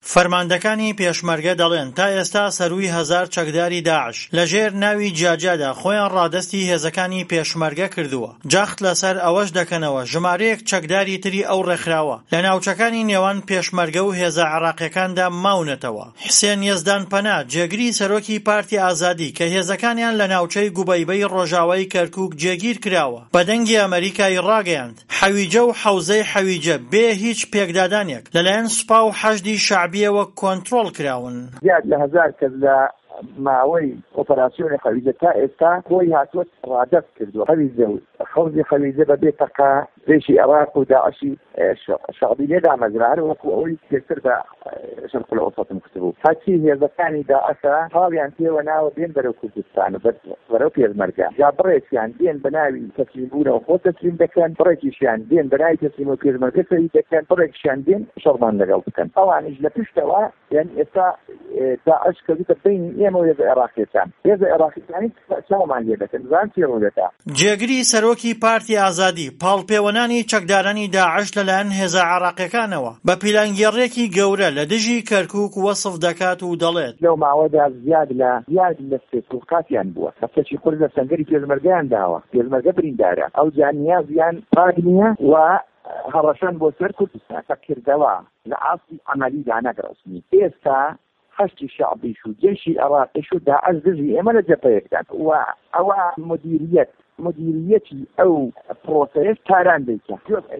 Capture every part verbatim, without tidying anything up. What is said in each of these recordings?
فەرماندەکانی پێشمەرگە دەڵێن تا ئێستا سەرووی هەزار چەکداری داعش لەژێر ناوی جاجادا خۆیان ڕادەستی هێزەکانی پێشمەرگە کردووە. جەخت لەسەر ئەوەش دەکەنەوە ژمارەیەک چەکداری تری ئەو ڕێکخراوە لە ناوچەکانی نێوان پێشمەرگە و هێزە عێراقیەکاندا ماونەتەوە. حسێن یەزدان پەنا جێگری سەرۆکی پارتی ئازادی کە هێزەکانیان لە ناوچەی گوبەیبەی ڕۆژاوای کەرکووک جێگیر کراوە بە دەنگی ئەمریکای ڕاگەیاند. حەویجە و حەوزەی حەویجە بێ هیچ پێکدادانێک لەلایەن سوپا و حەشدی شەعبیەوە کۆنتڕۆڵ کراون. زیاد لە هەزار کەس لە ماوەی ئۆپەراسیۆنی خەویجە تا ئێستا خۆی هاتووە ڕادەست کردووە. خەویجە و حەوزی خەویجە بەبێ تەقا پێشی عێراق و داعشی شەعبی لێدا مەزرعە وەکو ئەوەی پێشتر بە شەرق الأوسط مکتوب. هەرچی هێزەکانی داعشە هاویان پێوە ناوە بێن بەرەو کوردستان و بەرەو پێشمەرگە یا بڕێکیان دێن بە ناوی تەسلیمبوونەوە خۆ تەسلیم دەکەن، بڕێکیشیان دێن بە ناوی تەسلیم و پێشمەرگە سەری دەکەن، بڕێکیشیان دێن شەڕمان لەگەڵ بکەن. ئەوانیش لە پشتەوە یعنی ئێستا داعش کەوتە بینی ئێمە و هێزە عێراقیەکان. هێزە عێراقیەکانی چاوەمان لێ دەکەن زان چی ڕوودەدا. جێگری سەرۆکی پارتی ئازادی پاڵپێوەنانی چەکدارانی داعش لەلایەن هێزە عێراقیەکانەوە بە پیلانگێڕێکی گەورە لە دژی کەرکووک وەسف دەکات و دەڵێت لەو ماوەدا زیاد لە زیاد لە سێکوڵقاتیان بووە کەسێکی قورس لە سەنگەری پێشمەرگەیان داوە. پێشمەرگە بریندارە ئەو جا نیازیان پاک نییە و هەڕەشان بۆ سەر کوردستان کردەوە لە ئاستی عەمەلیدا نەگرەسمی. ئێستا حەشتی شەعبیش و جێشی عێراقیش و داعش دژی ئێمە لە جەبهەیەکدان و ئەوە مدیریەت مدیریەتی ئەو پرۆسەیەش تاران دەیکە.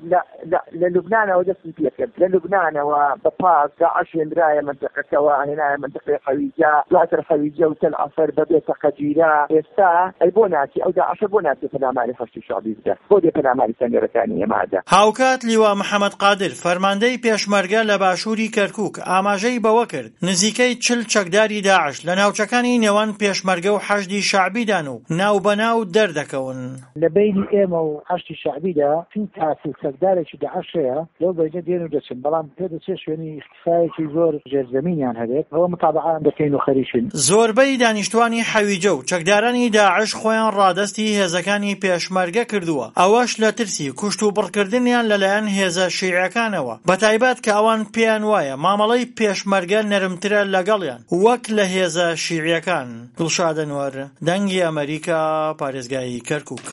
لە لوبنانەوە دەستی پێکرد، لە لوبنانەوە بە پاس داعش هێنرایە منتەقەکەوە هێنایە منتەقەی خەویجە، دواتر خەویجە و تەل عەفەر بەبێتە قەجیرە. ئێستا ئەی بۆ ناچی ئەو داعشە بۆ ناچی پەلاماری حەشتی شەعبی بدە، بۆ دێ پەلاماری سەنگەرەکانی ئێمەدا. هاوکات لیوا محەممەد قادر فەرماندەی پێشمەرگە لە باشووری کەرکووک ئاماژەی بەوە کرد نزیکەی چل چەکداری داعش لە ناوچەکانی نێوان پێشمەرگە و حەشدی شەعبیدان و ناوبەناو دەردەکەون. لە بینی ئێمە و حەشتی شەعبیدا چین تاسیل چەکدارێکی داعشەیە لەو بەینە دێن و دەچن، بەڵام پێ دەچێت شوێنی اختفایەکی زۆر ژێرزەمینیان هەبێت ئەوە متابعەیان دەکەین و خەریشن. زۆربەی دانیشتوانی حەویجە و چەکدارانی داعش خۆیان ڕادەستی هێزەکانی پێشمەرگە کردووە، ئەوەش لە ترسی کوشت و بڕکردنیان لەلایەن هێزە شیعەکانەوە، بەتایبەت کە ئەوان پێیان وایە مامەڵەی پێشمەرگە نەرمترە لەگەڵیان وەک لە هێزە شیعەکان. دڵشاد ئەنوەر، دەنگی ئەمریکا، پارێزگای کەرکووک.